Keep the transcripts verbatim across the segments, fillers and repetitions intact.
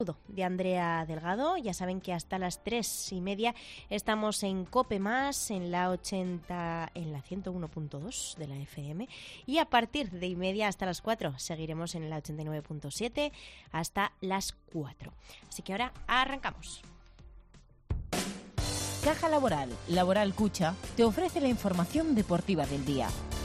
de Andrea Delgado. Ya saben que hasta las tres y media estamos en Cope Más, en la ochenta, en la ciento uno punto dos de la F M, y a partir de y media hasta las cuatro seguiremos en la ochenta y nueve punto siete hasta las cuatro. Así que ahora arrancamos. Caja Laboral, Laboral Cucha, te ofrece la información deportiva del día.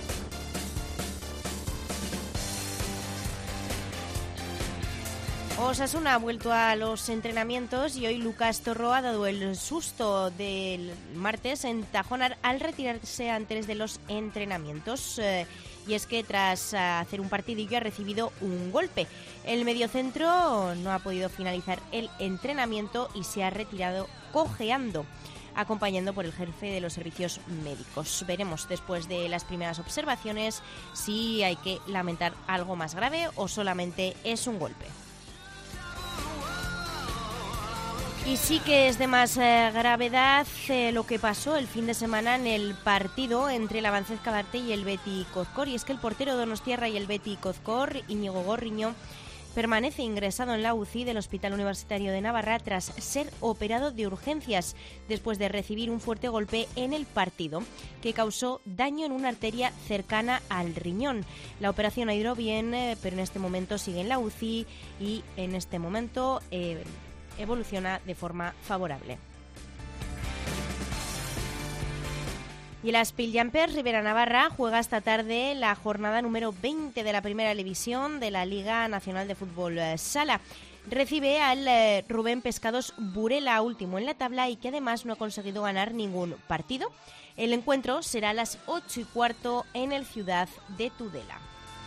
Osasuna ha vuelto a los entrenamientos y hoy Lucas Torro ha dado el susto del martes en Tajón al retirarse antes de los entrenamientos. Eh, y es que tras hacer un partidillo ha recibido un golpe. El mediocentro no ha podido finalizar el entrenamiento y se ha retirado cojeando, acompañando por el jefe de los servicios médicos. Veremos después de las primeras observaciones si hay que lamentar algo más grave o solamente es un golpe. Y sí que es de más eh, gravedad eh, lo que pasó el fin de semana en el partido entre el Avancez Cabarte y el Beti Cozcor. Y es que el portero donostiarra y el Beti Cozcor, Íñigo Gorriño, permanece ingresado en la U C I del Hospital Universitario de Navarra tras ser operado de urgencias después de recibir un fuerte golpe en el partido que causó daño en una arteria cercana al riñón. La operación ha ido bien, eh, pero en este momento sigue en la U C I y en este momento Eh, evoluciona de forma favorable. Y el Spilljamper Rivera Navarra juega esta tarde la jornada número veinte de la Primera División de la Liga Nacional de Fútbol Sala. Recibe al eh, Rubén Pescados Burela, último en la tabla y que además no ha conseguido ganar ningún partido. El encuentro será a las ocho y cuarto en el Ciudad de Tudela.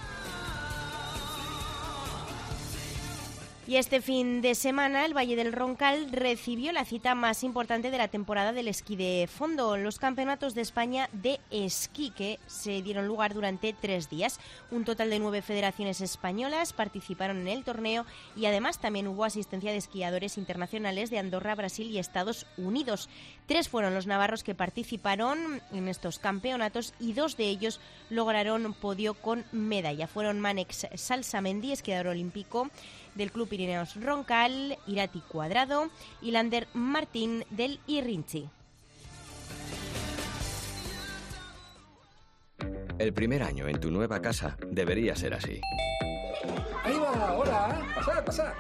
Y este fin de semana el Valle del Roncal recibió la cita más importante de la temporada del esquí de fondo, los Campeonatos de España de Esquí, que se dieron lugar durante tres días. Un total de nueve federaciones españolas participaron en el torneo y además también hubo asistencia de esquiadores internacionales de Andorra, Brasil y Estados Unidos. Tres fueron los navarros que participaron en estos campeonatos y dos de ellos lograron podio con medalla. Fueron Manex Salsamendi, esquiador olímpico del Club Pirineos Roncal, Irati Cuadrado y Lander Martín del Irrinchi. El primer año en tu nueva casa debería ser así. Ahí va, hola, pasad, pasad.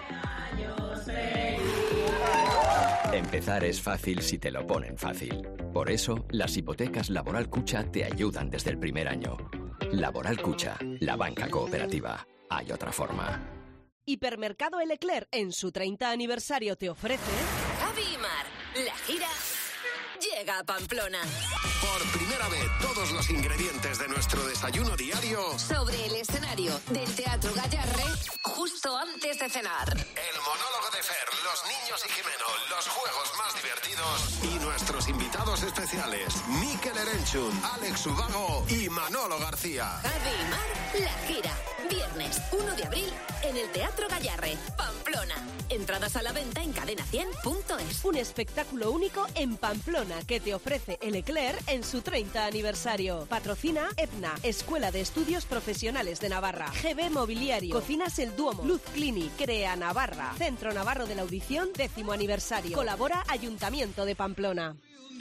Empezar es fácil si te lo ponen fácil. Por eso, las hipotecas Laboral Cucha te ayudan desde el primer año. Laboral Cucha, la banca cooperativa. Hay otra forma. Hipermercado El Eclair en su treinta aniversario te ofrece... Javi y Mar, la gira llega a Pamplona. Por primera vez, todos los ingredientes de nuestro desayuno diario sobre el escenario del Teatro Gallarre, justo antes de cenar. El monólogo de Fer, los niños y Jimeno, los juegos más divertidos y nuestros invitados especiales, Mikel Erenchun, Alex Ubago y Manolo García. Javi y Mar, la gira. Viernes uno de abril en el Teatro Gallarre, Pamplona. Entradas a la venta en cadena cien punto es. Un espectáculo único en Pamplona que te ofrece El Eclair en su treinta aniversario. Patrocina EPNA, Escuela de Estudios Profesionales de Navarra. G B Mobiliario, Cocinas El Duomo, Luz Clinic, Crea Navarra, Centro Navarro de la Audición, décimo aniversario. Colabora Ayuntamiento de Pamplona.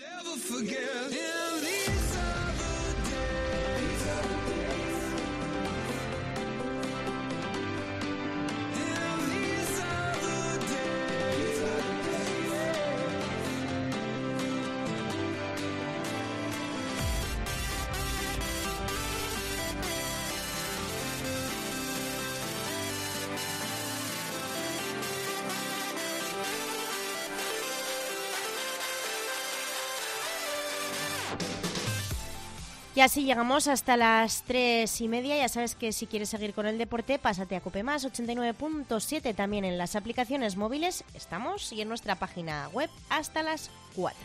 Y así llegamos hasta las tres y media. Ya sabes que si quieres seguir con el deporte, pásate a Cope Más ochenta y nueve punto siete. También en las aplicaciones móviles estamos y en nuestra página web hasta las cuatro.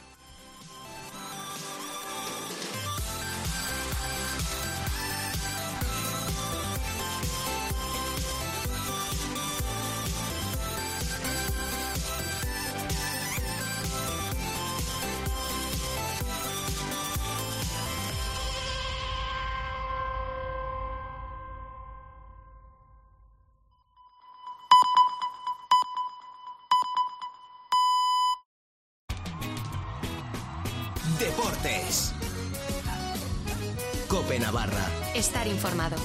Deportes. COPE Navarra. Estar informado.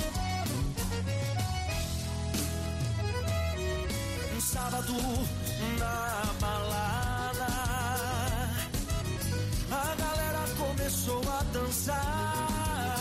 Sábado na balada, a galera começou a dançar.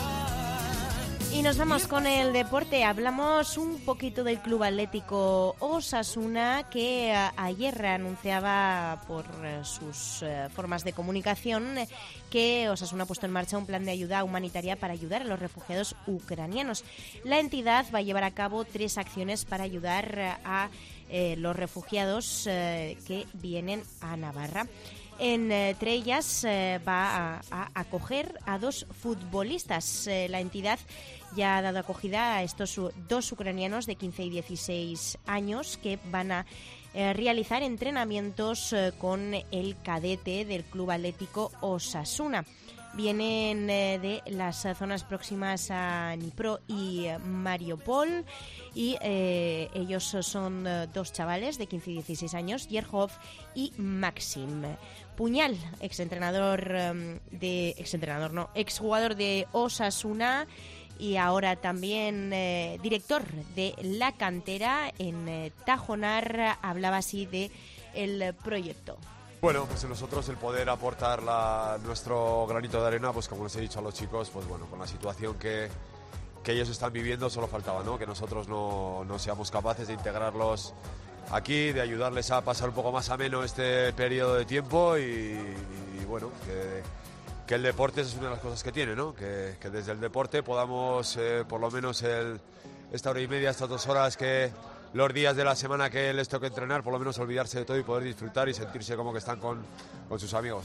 Y nos vamos con el deporte. Hablamos un poquito del Club Atlético Osasuna, que a, ayer anunciaba por eh, sus eh, formas de comunicación eh, que Osasuna ha puesto en marcha un plan de ayuda humanitaria para ayudar a los refugiados ucranianos. La entidad va a llevar a cabo tres acciones para ayudar a eh, los refugiados eh, que vienen a Navarra. Entre ellas eh, va a, a acoger a dos futbolistas. Eh, la entidad ya ha dado acogida a estos dos ucranianos de quince y dieciséis años que van a eh, realizar entrenamientos eh, con el cadete del Club Atlético Osasuna. Vienen eh, de las zonas próximas a Dnipro y eh, Mariupol y eh, ellos son eh, dos chavales de quince y dieciséis años, Yerhov y Maxim. Puñal, exentrenador eh, de exentrenador no, exjugador de Osasuna y ahora también eh, director de la cantera en eh, Tajonar, hablaba así de el proyecto. Bueno, pues nosotros el poder aportar la, nuestro granito de arena, pues como les he dicho a los chicos, pues bueno, con la situación que, que ellos están viviendo solo faltaba, ¿no? Que nosotros no, no seamos capaces de integrarlos aquí, de ayudarles a pasar un poco más ameno este periodo de tiempo y, y bueno, que, que el deporte es una de las cosas que tiene, ¿no? Que, que desde el deporte podamos, eh, por lo menos el, esta hora y media, estas dos horas que los días de la semana que les toque entrenar, por lo menos olvidarse de todo y poder disfrutar y sentirse como que están con, con sus amigos.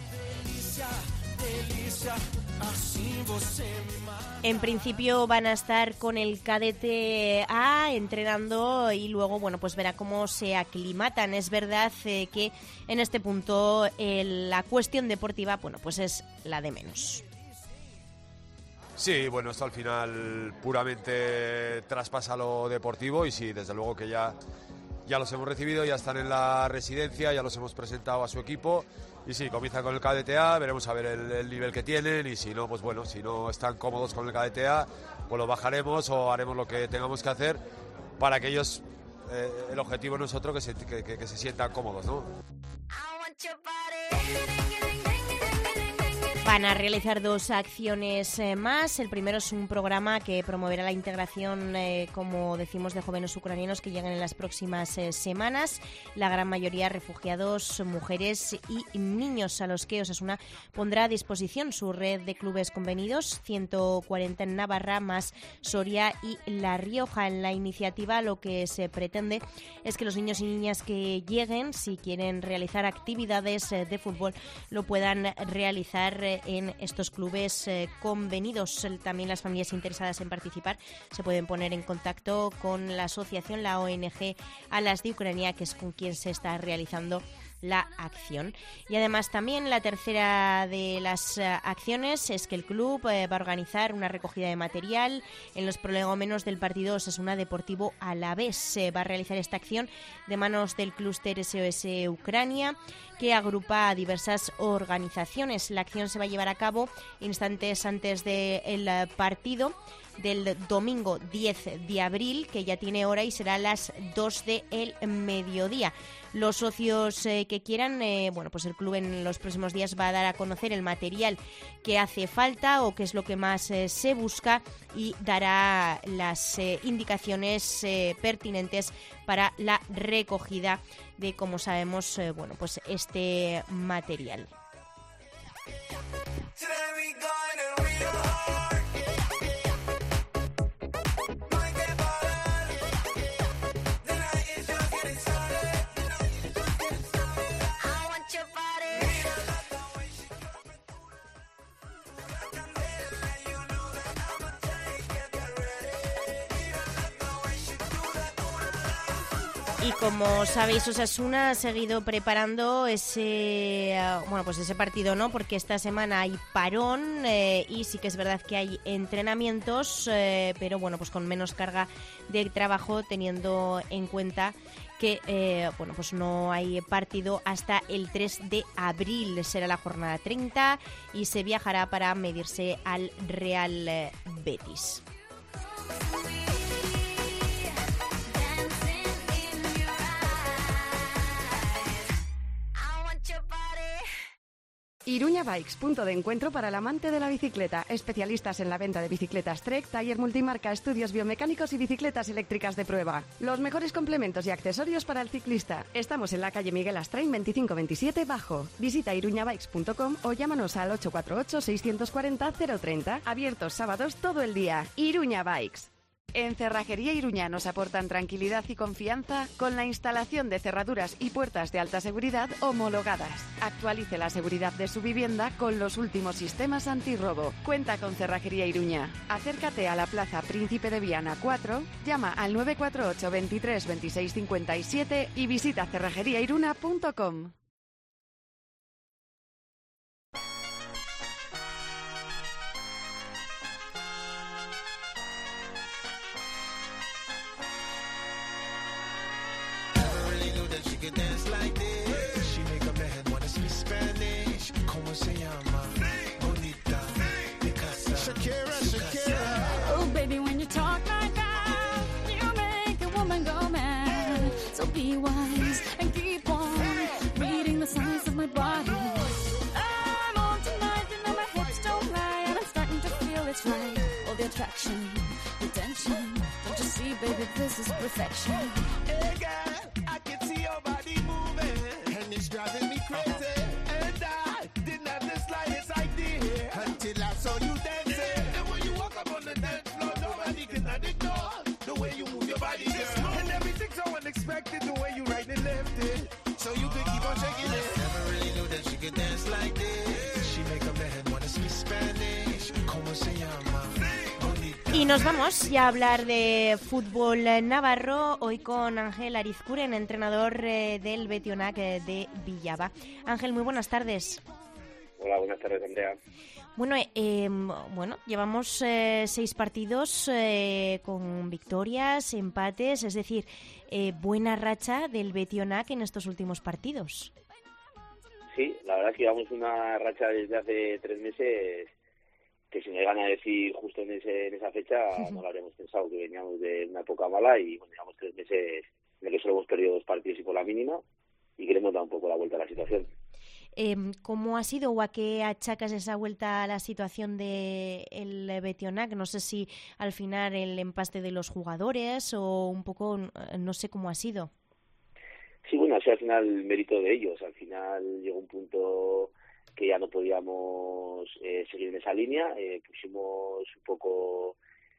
En principio van a estar con el cadete A entrenando y luego, bueno, pues verá cómo se aclimatan. Es verdad eh, que en este punto eh, la cuestión deportiva, bueno, pues es la de menos. Sí, bueno, esto al final puramente traspasa lo deportivo y sí, desde luego que ya, ya los hemos recibido, ya están en la residencia, ya los hemos presentado a su equipo y sí, comienza con el cadete A, veremos a ver el, el nivel que tienen y si no, pues bueno, si no están cómodos con el cadete A, pues lo bajaremos o haremos lo que tengamos que hacer para que ellos, eh, el objetivo no es otro que se, que, que, que se sientan cómodos, ¿no? Van a realizar dos acciones eh, más. El primero es un programa que promoverá la integración, eh, como decimos, de jóvenes ucranianos que llegan en las próximas eh, semanas. La gran mayoría refugiados, mujeres y niños, a los que Osasuna pondrá a disposición su red de clubes convenidos, ciento cuarenta en Navarra, más Soria y La Rioja. En la iniciativa lo que se pretende es que los niños y niñas que lleguen, si quieren realizar actividades eh, de fútbol, lo puedan realizar eh, en estos clubes eh, convenidos. También las familias interesadas en participar se pueden poner en contacto con la asociación, la O N G Alas de Ucrania, que es con quien se está realizando la acción. Y además también la tercera de las uh, acciones es que el club eh, va a organizar una recogida de material en los prolegómenos del partido Osasuna Deportivo Alavés. Se eh, va a realizar esta acción de manos del clúster S O S Ucrania, que agrupa a diversas organizaciones. La acción se va a llevar a cabo instantes antes del uh, partido del domingo diez de abril, que ya tiene hora y será a las dos del mediodía. Los socios eh, que quieran, eh, bueno, pues el club en los próximos días va a dar a conocer el material que hace falta o qué es lo que más eh, se busca y dará las eh, indicaciones eh, pertinentes para la recogida de, como sabemos, eh, bueno, pues este material. Y como sabéis, Osasuna ha seguido preparando ese bueno pues ese partido, ¿no? Porque esta semana hay parón eh, y sí que es verdad que hay entrenamientos, eh, pero bueno, pues con menos carga de trabajo, teniendo en cuenta que eh, bueno, pues no hay partido hasta el tres de abril. Será la jornada treinta y se viajará para medirse al Real eh, Betis. Iruña Bikes, punto de encuentro para el amante de la bicicleta. Especialistas en la venta de bicicletas Trek, taller multimarca, estudios biomecánicos y bicicletas eléctricas de prueba. Los mejores complementos y accesorios para el ciclista. Estamos en la calle Miguel Astrain veinticinco veintisiete Bajo. Visita iruña bikes punto com o llámanos al ocho cuatro ocho, seis cuatro cero, cero tres cero. Abiertos sábados todo el día. Iruña Bikes. En Cerrajería Iruña nos aportan tranquilidad y confianza con la instalación de cerraduras y puertas de alta seguridad homologadas. Actualice la seguridad de su vivienda con los últimos sistemas antirrobo. Cuenta con Cerrajería Iruña. Acércate a la Plaza Príncipe de Viana cuatro, llama al nueve cuatro ocho, veintitrés, veintiséis cincuenta y siete y visita cerrajería iruna punto com. Baby, this is perfection. Hey girl, I can see your body moving, and it's driving me crazy. And I didn't have the slightest idea until I saw you dancing. And when you walk up on the dance floor, nobody can ignore the way you move your body, girl. And everything's so unexpected, the way you right and left it, so you could keep on shaking it. Never really knew that she could dance like this. She make a man wanna speak Spanish. Como se llama? Y nos vamos ya a hablar de fútbol navarro, hoy con Ángel Arizcuren, entrenador eh, del Betionac eh, de Villaba. Ángel, muy buenas tardes. Hola, buenas tardes, Andrea. Bueno, eh, bueno, llevamos eh, seis partidos eh, con victorias, empates, es decir, eh, buena racha del Betionac en estos últimos partidos. Sí, la verdad es que llevamos una racha desde hace tres meses que si me llegan a decir justo en, ese, en esa fecha no lo habríamos pensado, que veníamos de una época mala y bueno, llevamos tres meses en el que solo hemos perdido dos partidos y por la mínima y queremos dar un poco la vuelta a la situación. Eh, ¿Cómo ha sido o a qué achacas esa vuelta a la situación del Betionac? No sé si al final el empaste de los jugadores o un poco, no sé cómo ha sido. Sí, bueno, ha sido al final el mérito de ellos. Al final llegó un punto que ya no podíamos eh, seguir en esa línea, eh, pusimos un poco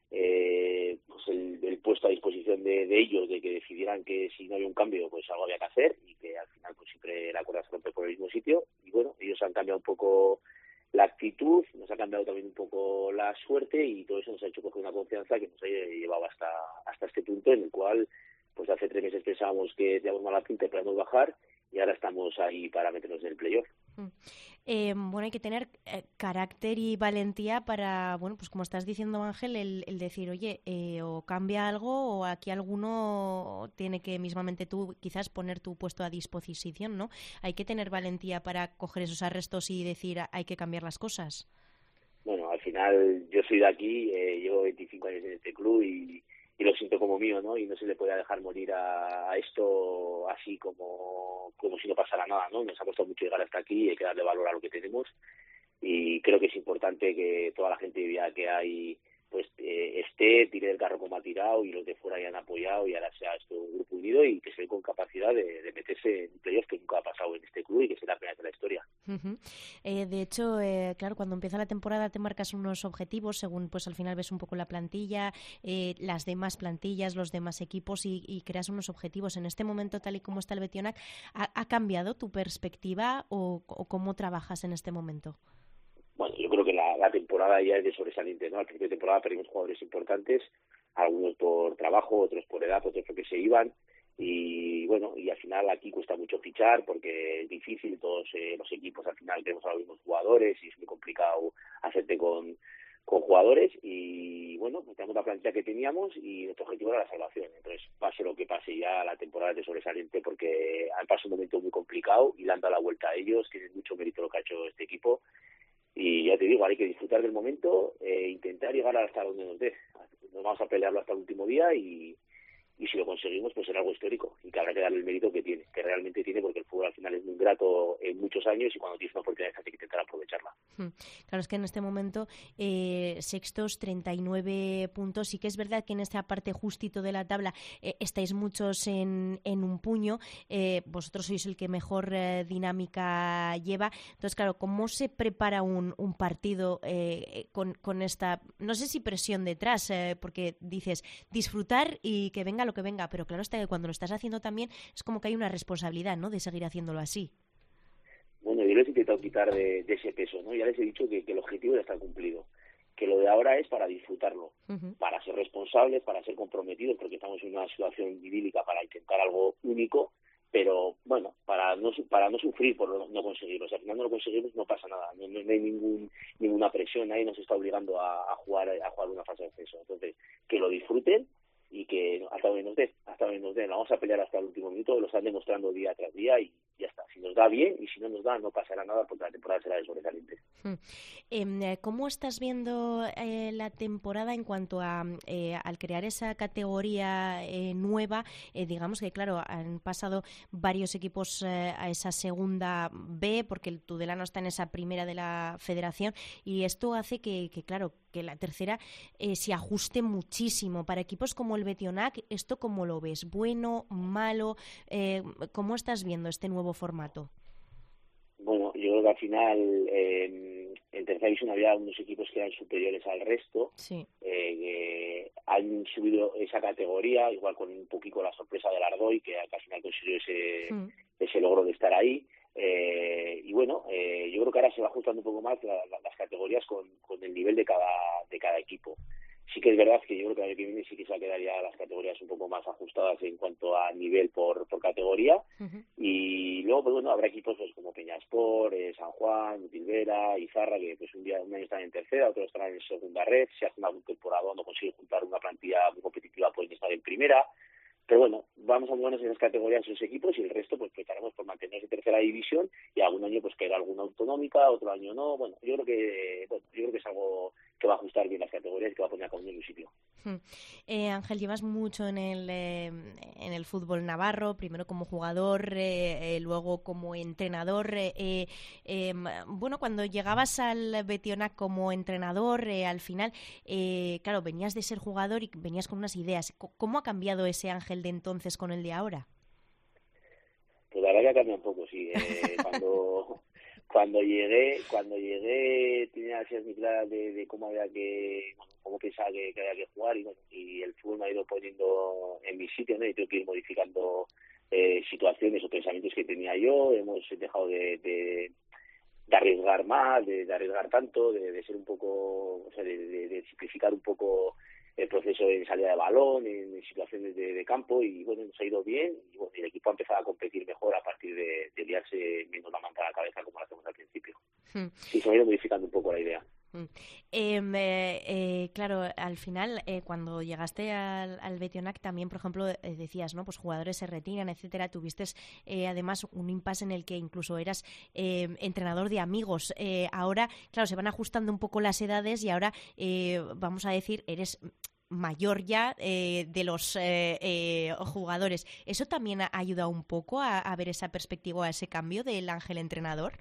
eh, pues el, el puesto a disposición de, de ellos, de que decidieran que si no había un cambio, pues algo había que hacer y que al final pues siempre la cuerda se rompe por el mismo sitio. Y bueno, ellos han cambiado un poco la actitud, nos ha cambiado también un poco la suerte y todo eso nos ha hecho coger una confianza que nos ha llevado hasta, hasta este punto en el cual pues hace tres meses pensábamos que teníamos mala pinta y podíamos bajar y ahora estamos ahí para meternos en el playoff. Eh, bueno, hay que tener eh, carácter y valentía para, bueno, pues como estás diciendo, Ángel, el, el decir, oye, eh, o cambia algo o aquí alguno tiene que mismamente tú quizás poner tu puesto a disposición, ¿no? Hay que tener valentía para coger esos arrestos y decir, hay que cambiar las cosas. Bueno, al final yo soy de aquí, eh, llevo veinticinco años en este club y y lo siento como mío, ¿no? Y no se le puede dejar morir a, a esto así como, como si no pasara nada, ¿no? Nos ha costado mucho llegar hasta aquí y hay que darle valor a lo que tenemos y creo que es importante que toda la gente vea que hay, pues eh, esté, tire del carro como ha tirado y los de fuera hayan apoyado y ahora sea esto un grupo unido y que se ve con capacidad de, de meterse en playoffs que nunca ha pasado en este club y que será la primera vez de la historia. Uh-huh. Eh, de hecho, eh, claro, cuando empieza la temporada te marcas unos objetivos según pues al final ves un poco la plantilla, eh, las demás plantillas, los demás equipos y, y creas unos objetivos. En este momento, tal y como está el Betionac, ¿ha, ha cambiado tu perspectiva o, o cómo trabajas en este momento? Bueno, yo creo que la, la temporada ya es de sobresaliente, ¿no? Al principio de temporada perdimos jugadores importantes, algunos por trabajo, otros por edad, otros porque se iban y bueno, y al final aquí cuesta mucho fichar porque es difícil, todos eh, los equipos al final tenemos a los mismos jugadores y es muy complicado hacerte con, con jugadores y bueno, pues tenemos la plantilla que teníamos y nuestro objetivo era la salvación. Entonces, pase lo que pase, ya la temporada es de sobresaliente porque han pasado un momento muy complicado y le han dado la vuelta a ellos, tiene mucho mérito lo que ha hecho este equipo y ya te digo, hay que disfrutar del momento e intentar llegar hasta donde nos dé. Nos vamos a pelearlo hasta el último día y y si lo conseguimos pues será algo histórico y que habrá que darle el mérito que tiene, que realmente tiene, porque el fútbol al final es muy grato en muchos años y cuando tienes una oportunidad hay que intentar aprovecharla. Claro, es que en este momento eh, sextos, treinta y nueve puntos, sí que es verdad que en esta parte justito de la tabla eh, estáis muchos en, en un puño, eh, vosotros sois el que mejor eh, dinámica lleva, entonces claro, ¿cómo se prepara un, un partido eh, con, con esta, no sé si presión detrás, eh, porque dices disfrutar y que venga lo que venga, pero claro está que cuando lo estás haciendo también es como que hay una responsabilidad, ¿no?, de seguir haciéndolo así. Bueno, yo les he intentado quitar de, de ese peso, ¿no? Ya les he dicho que, que el objetivo ya está cumplido, que lo de ahora es para disfrutarlo, uh-huh. para ser responsables, para ser comprometidos, porque estamos en una situación idílica para intentar algo único, pero bueno, para no para no sufrir por no, no conseguirlo. O sea, al final no lo conseguimos, no pasa nada, no, no hay ningún ninguna presión, nadie nos está obligando a, a jugar a jugar una fase de acceso. Entonces, que lo disfruten y que hasta donde nos dé, hasta donde nos dé, vamos a pelear hasta el último minuto, lo están demostrando día tras día y ya está. Si nos da bien y si no nos da, no pasará nada porque la temporada será de sobresaliente. Hmm. Eh, ¿Cómo estás viendo eh, la temporada en cuanto a eh, al crear esa categoría eh, nueva? Eh, digamos que, claro, han pasado varios equipos eh, a esa segunda B porque el Tudelano está en esa primera de la federación y esto hace que, que claro, que la tercera eh, se ajuste muchísimo. Para equipos como el Betionac, ¿esto cómo lo ves? ¿Bueno, malo? Eh, ¿Cómo estás viendo este nuevo formato? Bueno, yo creo que al final eh, en tercera división había unos equipos que eran superiores al resto, sí. eh, que han subido esa categoría, igual con un poquito la sorpresa del Ardoy, que al final consiguió ese, mm. ese logro de estar ahí. Eh, y bueno, eh, yo creo que ahora se va ajustando un poco más la, la, las categorías con, con el nivel de cada de cada equipo. Sí que es verdad que yo creo que el año que viene sí que se va a quedar ya las categorías un poco más ajustadas en cuanto a nivel por, por categoría. Uh-huh. Y luego, pues bueno, habrá equipos pues, como Peñaspor, eh, San Juan, Utilvera, Izarra, que pues un día un año están en tercera, otros están en segunda red. Si hace una temporada no consigue juntar una plantilla muy competitiva, pueden estar en primera. Pero bueno, vamos a movernos en esas categorías esos equipos y el resto pues trataremos por mantenernos en tercera división y algún año pues caerá alguna autonómica, otro año no. Bueno, yo creo que bueno, yo creo que es algo que va a ajustar bien las categorías y que va a poner a cada uno en su sitio. Hmm. Eh, Ángel, llevas mucho en el eh, en el fútbol navarro, primero como jugador, eh, eh, luego como entrenador. Eh, eh, bueno, cuando llegabas al Betionac como entrenador, eh, al final, eh, claro, venías de ser jugador y venías con unas ideas. ¿Cómo ha cambiado ese Ángel de entonces con el de ahora? Pues la verdad que ha cambiado un poco, sí. Eh, cuando cuando llegué cuando llegué tenía las ideas muy claras de, de cómo había que bueno, cómo pensaba que, que había que jugar y bueno, y el fútbol me ha ido poniendo en mi sitio, ¿no? Y tengo que ir modificando eh, situaciones o pensamientos que tenía yo. Hemos dejado de, de, de arriesgar más, de, de arriesgar tanto, de, de ser un poco, o sea, de, de, de simplificar un poco el proceso de salida de balón, en, en situaciones de, de campo y bueno, nos ha ido bien y bueno, el equipo ha empezado a competir mejor a partir de, de liarse menos la manta a la cabeza como lo hacemos al principio. Hmm. Y se ha ido modificando un poco la idea. Hmm. Eh, eh, claro, al final, eh, cuando llegaste al, al Betionac también, por ejemplo, eh, decías, ¿no? Pues jugadores se retiran, etcétera. Tuviste eh, además un impasse en el que incluso eras eh, entrenador de amigos. Eh, ahora, claro, se van ajustando un poco las edades y ahora, eh, vamos a decir, eres mayor ya eh, de los eh, eh, jugadores. ¿Eso también ha ayudado un poco a, a ver esa perspectiva, a ese cambio del Ángel entrenador?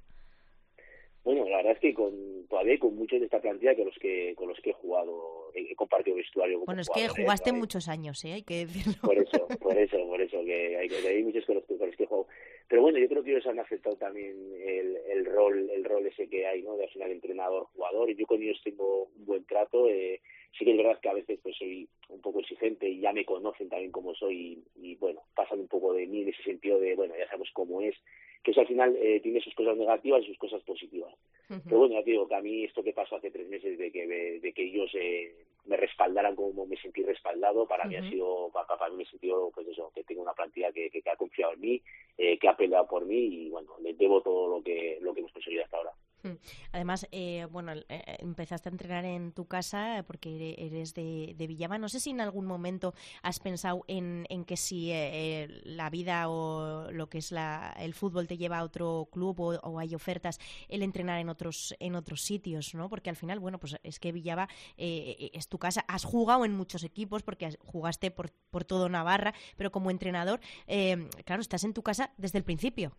Bueno, la verdad es que con, todavía hay con muchos de esta plantilla que los que con los que he jugado, he, he compartido vestuario. Como bueno, es que jugaste muchos años, ¿eh? Hay que decirlo. Por eso, por eso, por eso, que hay, que hay muchos con los, con los que he jugado. Pero bueno, yo creo que ellos han aceptado también el, el rol el rol ese que hay, ¿no? De al final entrenador-jugador. Y yo con ellos tengo un buen trato. Eh, sí que es verdad que a veces pues soy un poco exigente y ya me conocen también como soy y, y bueno, pasan un poco de mí en ese sentido de, bueno, ya sabemos cómo es, que eso al final eh, tiene sus cosas negativas y sus cosas positivas. Uh-huh. Pero bueno, ya te digo que a mí esto que pasó hace tres meses de que de que ellos eh, me respaldaran como me sentí respaldado, para uh-huh. mí ha sido, para, para mí me he sentido, pues eso, que tengo una plantilla que, que, que ha confiado en mí, eh, que ha peleado por mí y bueno, les debo todo lo que lo que hemos conseguido hasta ahora. Además, eh, bueno, eh, empezaste a entrenar en tu casa porque eres de, de Villava. No sé si en algún momento has pensado en, en que si eh, la vida o lo que es la, el fútbol te lleva a otro club o, o hay ofertas, el entrenar en otros en otros sitios, ¿no? Porque al final, bueno, pues es que Villava eh, es tu casa. Has jugado en muchos equipos porque jugaste por, por todo Navarra, pero como entrenador, eh, claro, estás en tu casa desde el principio.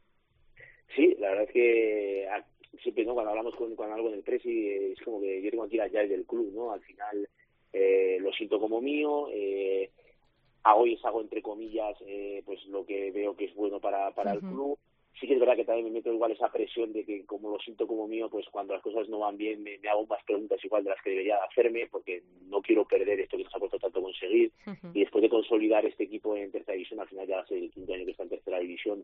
Sí, la verdad es que siempre, ¿no? Cuando hablamos con, con algo en el presi, es como que yo tengo que ir allá del club, ¿no? Al final eh, lo siento como mío, eh, hago y hago entre comillas eh, pues lo que veo que es bueno para, para uh-huh. el club. Sí que es verdad que también me meto igual esa presión de que como lo siento como mío, pues cuando las cosas no van bien me, me hago más preguntas igual de las que debería hacerme, porque no quiero perder esto que nos ha costado tanto conseguir. Uh-huh. Y después de consolidar este equipo en tercera división, al final ya va a ser el quinto año que está en tercera división,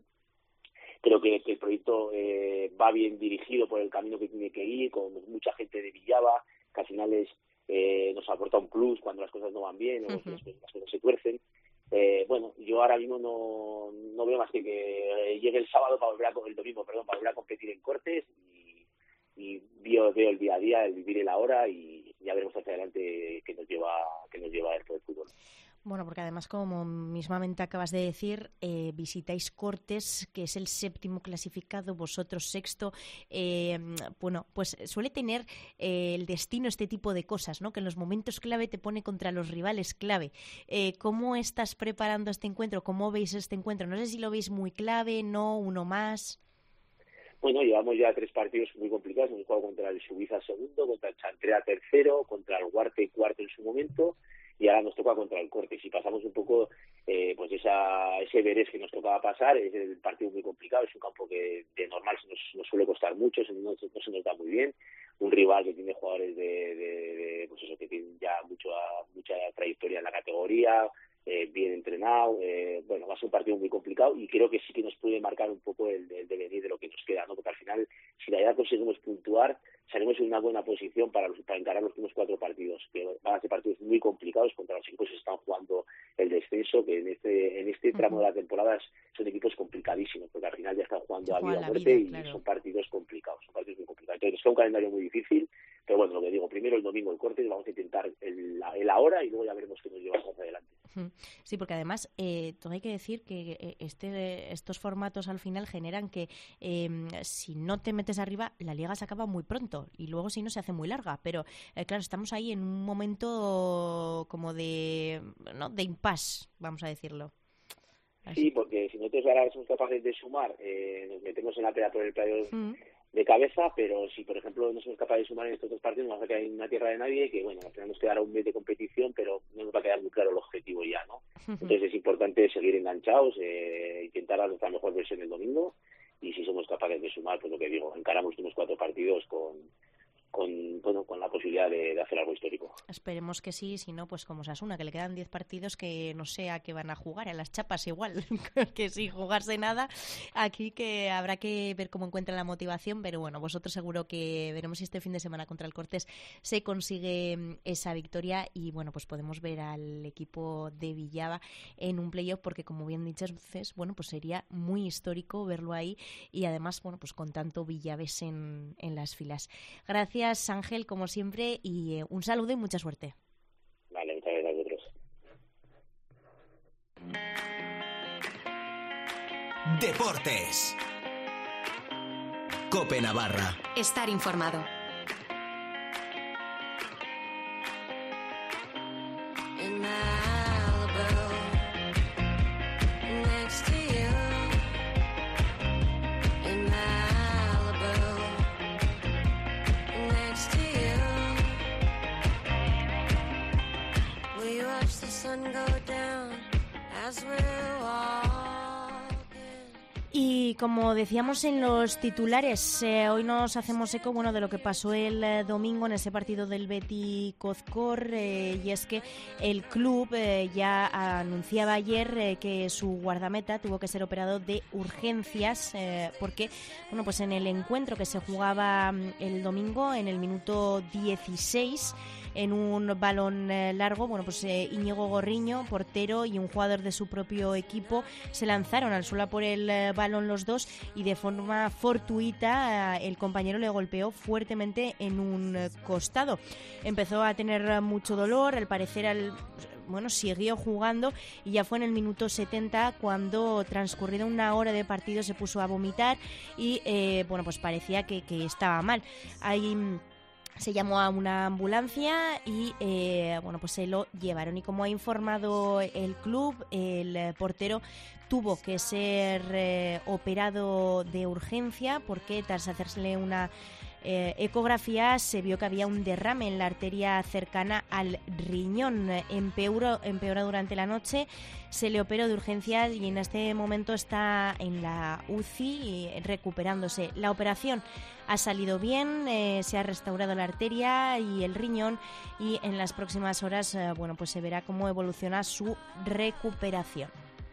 creo que, que el proyecto eh, va bien dirigido por el camino que tiene que ir, con mucha gente de Villava, que al final es, eh, nos aporta un plus cuando las cosas no van bien o uh-huh. las, las cosas se tuercen. Eh, bueno, yo ahora mismo no, no veo más que que llegue el sábado para volver a, el domingo, perdón, para volver a competir en Cortes y, y veo, veo el día a día, el vivir el ahora y ya veremos hacia adelante qué nos lleva, qué nos lleva esto del fútbol. Bueno, porque además, como mismamente acabas de decir, eh, visitáis Cortes, que es el séptimo clasificado, vosotros sexto. Eh, bueno, pues suele tener eh, el destino este tipo de cosas, ¿no? Que en los momentos clave te pone contra los rivales clave. Eh, ¿Cómo estás preparando este encuentro? ¿Cómo veis este encuentro? No sé si lo veis muy clave, no, uno más. Bueno, llevamos ya tres partidos muy complicados. Hemos jugado contra el Suiza segundo, contra el Chantrea tercero, contra el Huarte cuarto en su momento. Y ahora nos toca contra el Corte. Si pasamos un poco eh, pues esa ese Everest que nos tocaba pasar, es el partido muy complicado, es un campo que de normal nos, nos suele costar mucho, no, no se nos da muy bien, un rival que tiene jugadores de, de, de pues eso, que tienen ya mucho, mucha trayectoria en la categoría, eh, bien entrenado, eh, bueno, va a ser un partido muy complicado y creo que sí que nos puede marcar un poco el, el devenir de lo que nos queda, ¿no? Porque al final, si la verdad conseguimos puntuar, salimos en una buena posición para, los, para encarar los últimos cuatro partidos, que van a ser partidos muy complicados contra los equipos que están jugando el descenso, que en este en este tramo uh-huh. de la temporada son equipos complicadísimos, porque al final ya están jugando Se a vida o muerte vida, y claro. son partidos complicados, son partidos muy complicados. Entonces es un calendario muy difícil, pero bueno, lo que digo, primero el domingo el Corte, vamos a intentar el, el ahora y luego ya veremos qué nos llevamos hacia adelante. Sí, porque además eh, todo hay que decir que este, estos formatos al final generan que eh, si no te metes arriba, la liga se acaba muy pronto y luego si no se hace muy larga, pero eh, claro, estamos ahí en un momento como de, ¿no? de impasse, vamos a decirlo. Así. Sí, porque si nosotros ahora somos capaces de sumar, eh, nos metemos en la pelea por el playoff mm. de cabeza, pero si por ejemplo no somos capaces de sumar en estos dos partidos, nos va a quedar en una tierra de nadie que bueno, al final nos quedará un mes de competición, pero no nos va a quedar muy claro el objetivo ya, ¿no? Entonces es importante seguir enganchados, eh, intentar dar nuestra mejor versión el domingo y si somos capaces de sumar, pues lo que digo, encaramos unos cuatro partidos con con bueno con la posibilidad de, de hacer algo histórico. Esperemos que sí, si no, pues como Osasuna, que le quedan diez partidos que no sé a qué van a jugar, a las chapas igual, que sin jugarse nada, aquí que habrá que ver cómo encuentran la motivación, pero bueno, vosotros seguro que veremos si este fin de semana contra el Cortés se consigue esa victoria y bueno, pues podemos ver al equipo de Villava en un playoff, porque como bien dices, bueno, pues sería muy histórico verlo ahí y además, bueno, pues con tanto villaves en, en las filas. Gracias Ángel, como siempre, y eh, un saludo y mucha suerte. Vale, muchas gracias a vosotros. Deportes. COPE Navarra. Estar informado. Y como decíamos en los titulares, eh, hoy nos hacemos eco bueno, de lo que pasó el eh, domingo en ese partido del Betis Cozcor, eh, y es que el club eh, ya anunciaba ayer eh, que su guardameta tuvo que ser operado de urgencias eh, porque bueno, pues en el encuentro que se jugaba el domingo, en el minuto dieciséis, en un balón eh, largo. Bueno, pues eh, Íñigo Gorriño, portero, y un jugador de su propio equipo se lanzaron al suelo por el eh, balón los dos y de forma fortuita eh, el compañero le golpeó fuertemente en un eh, costado. Empezó a tener mucho dolor, al parecer al... Bueno, siguió jugando y ya fue en el minuto setenta cuando, transcurrida una hora de partido, se puso a vomitar y, eh, bueno, pues parecía que, que estaba mal. Ahí se llamó a una ambulancia y, eh, bueno, pues se lo llevaron. Y como ha informado el club, el portero tuvo que ser eh, operado de urgencia porque tras hacerse una Eh, ecografía se vio que había un derrame en la arteria cercana al riñón. Empeoró, empeoró durante la noche, se le operó de urgencia y en este momento está en la U C I recuperándose. La operación ha salido bien, eh, se ha restaurado la arteria y el riñón y en las próximas horas eh, bueno, pues se verá cómo evoluciona su recuperación.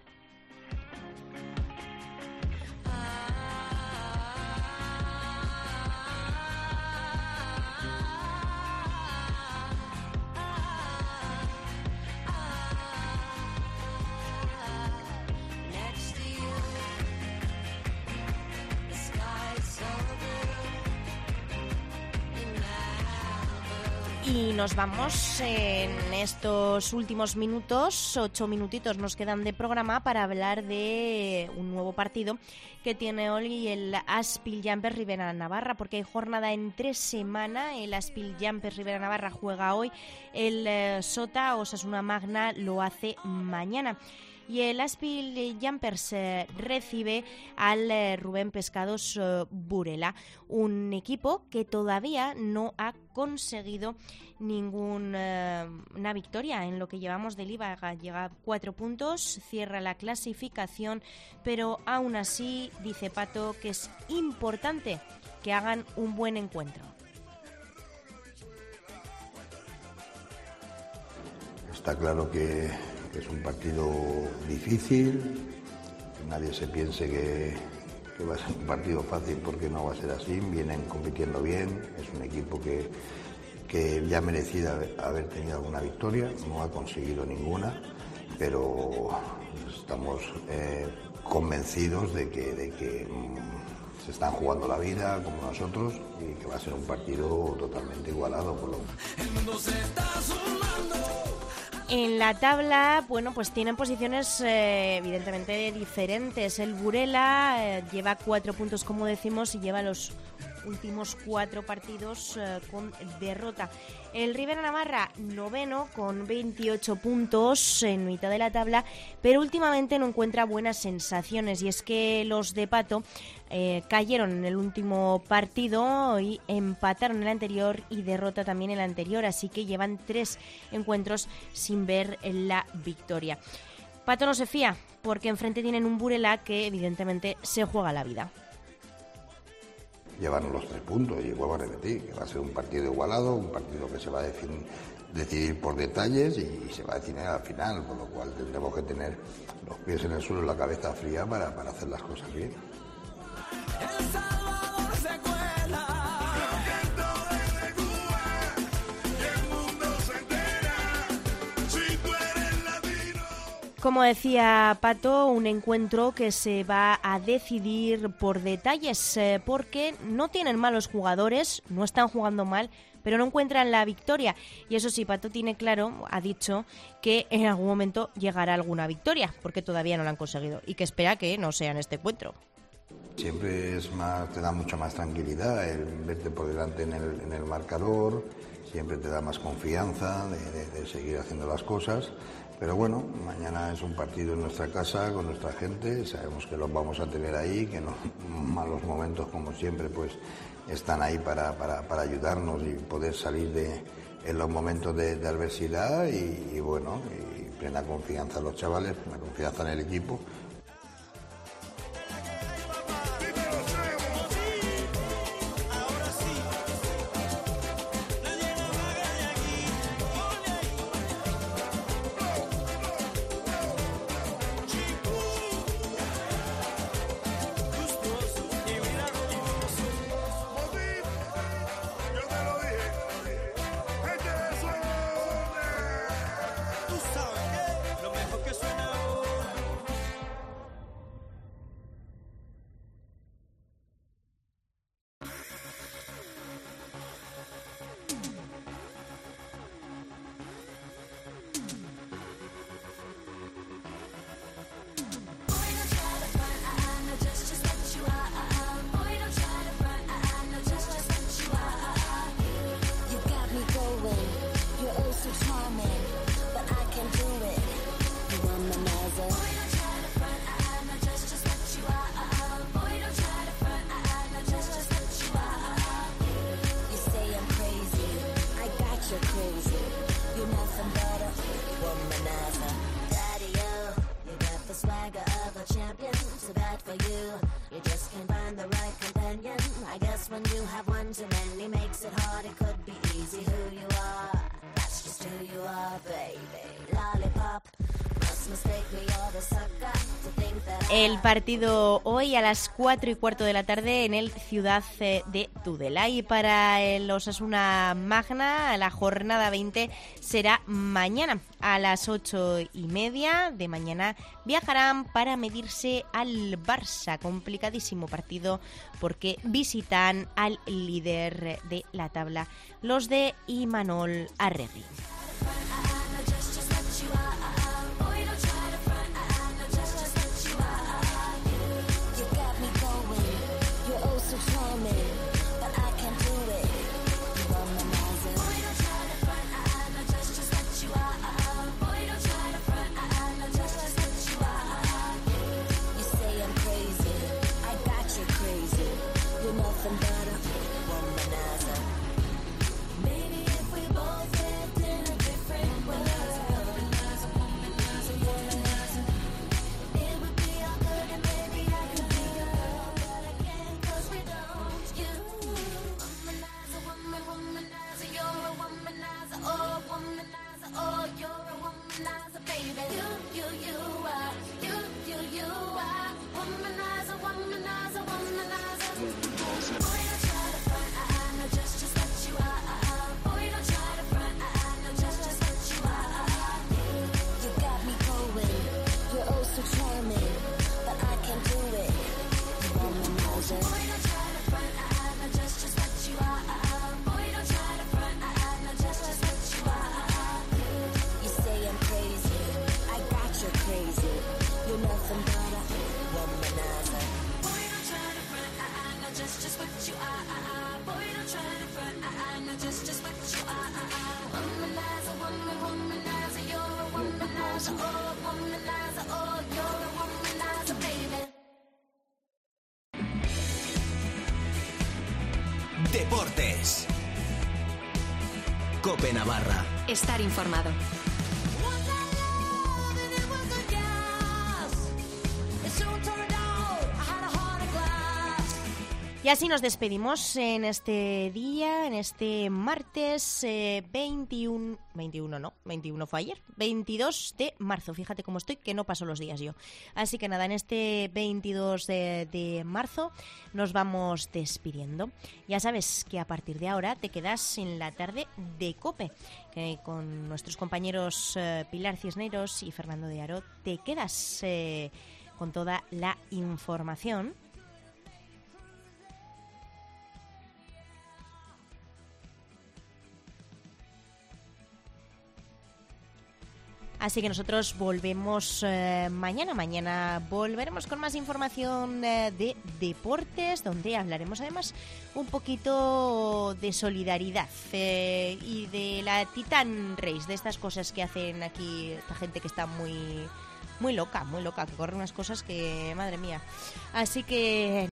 Y nos vamos en estos últimos minutos, ocho minutitos nos quedan de programa para hablar de un nuevo partido que tiene hoy el Aspil Jumpers Ribera Navarra, porque hay jornada entre semana. El Aspil Jumpers Ribera Navarra juega hoy, el eh, Sota Osasuna Magna lo hace mañana. Y el Aspil Jumpers eh, recibe al eh, Rubén Pescados eh, Burela, un equipo que todavía no ha conseguido ninguna eh, victoria en lo que llevamos de Liga. Llega a cuatro puntos, cierra la clasificación, pero aún así dice Pato que es importante que hagan un buen encuentro. Está claro que es un partido difícil, que nadie se piense que, que va a ser un partido fácil, porque no va a ser así. Vienen compitiendo bien, es un equipo que, que ya merecía haber tenido alguna victoria, no ha conseguido ninguna, pero estamos eh, convencidos de que, de que mmm, se están jugando la vida como nosotros y que va a ser un partido totalmente igualado. Por lo... El mundo se está sumando. En la tabla, bueno, pues tienen posiciones eh, evidentemente diferentes. El Burela eh, lleva cuatro puntos, como decimos, y lleva los últimos cuatro partidos eh, con derrota. El Ribera Navarra, noveno, con veintiocho puntos en mitad de la tabla, pero últimamente no encuentra buenas sensaciones, y es que los de Pato eh, cayeron en el último partido y empataron en el anterior y derrota también en el anterior, así que llevan tres encuentros sin ver la victoria. Pato no se fía, porque enfrente tienen un Burela que evidentemente se juega la vida. Llevan los tres puntos y vuelvo a repetir que va a ser un partido igualado, un partido que se va a decidir, decidir por detalles y se va a decidir al final, con lo cual tendremos que tener los pies en el suelo y la cabeza fría para, para hacer las cosas bien. El Salvador se cuela. Como decía Pato, un encuentro que se va a decidir por detalles, eh, porque no tienen malos jugadores, no están jugando mal, pero no encuentran la victoria. Y eso sí, Pato tiene claro, ha dicho, que en algún momento llegará alguna victoria, porque todavía no la han conseguido, y que espera que no sea en este encuentro. Siempre es más, te da mucha más tranquilidad el verte por delante en el, en el marcador, siempre te da más confianza de, de, de seguir haciendo las cosas. Pero bueno, mañana es un partido en nuestra casa, con nuestra gente, sabemos que los vamos a tener ahí, que no malos momentos como siempre pues están ahí para, para, para ayudarnos y poder salir de en los momentos de, de adversidad y, y bueno, y plena confianza en los chavales, plena confianza en el equipo. Just when you have one too many makes it hard, it could be easy. Who you are, that's just who you are, baby. Lollipop, must mistake me, you're the sucker to think that El partido hoy a las cuatro y cuarto de la tarde en el Ciudad de Tudela. Y para el Osasuna Magna, la jornada veinte será mañana a las ocho y media de mañana. Viajarán para medirse al Barça. Complicadísimo partido porque visitan al líder de la tabla, los de Imanol Arregui. Deportes. COPE Navarra. Estar informado. Y así nos despedimos en este día, en este martes eh, veintiuno, veintiuno no, veintiuno fue ayer, veintidós de marzo, fíjate cómo estoy, que no paso los días yo. Así que nada, en este veintidós de, de marzo nos vamos despidiendo. Ya sabes que a partir de ahora te quedas en la tarde de COPE, que con nuestros compañeros eh, Pilar Cisneros y Fernando de Aro te quedas eh, con toda la información. Así que nosotros volvemos eh, mañana. Mañana volveremos con más información eh, de deportes, donde hablaremos además un poquito de solidaridad eh, y de la Titan Race, de estas cosas que hacen aquí esta gente que está muy, muy loca, muy loca, que corre unas cosas que, madre mía. Así que